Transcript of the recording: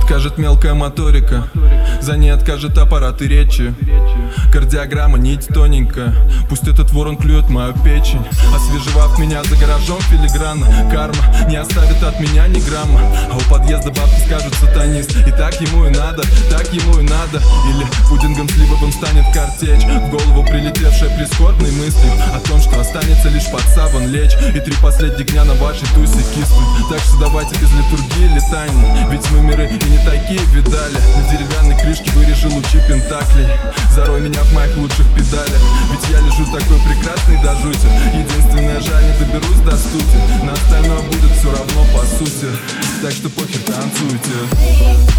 Откажет мелкая моторика, за ней откажет аппарат и речи. Кардиограмма, нить тоненькая, пусть этот ворон клюет мою печень. Освежевав меня за гаражом филигранно, карма не оставит от меня ни грамма. А у подъезда бабки скажут сатанист, и так ему и надо, так ему и надо. Или пудингом сливовым станет картечь, в голову прилетевшая прискорбной мыслью о том, что останется лишь под саван лечь и 3 последних дня на вашей тусе киснуть. Так что давайте без литургии летания, ведь мы миры и не такие видали. На деревянной крышке вырежу лучи пентаклей, зарой меня в моих лучших педалях. Ведь я лежу такой прекрасный до жути, единственное, жаль, не доберусь до стути. На остальное будет все равно по сути, так что похер, танцуйте.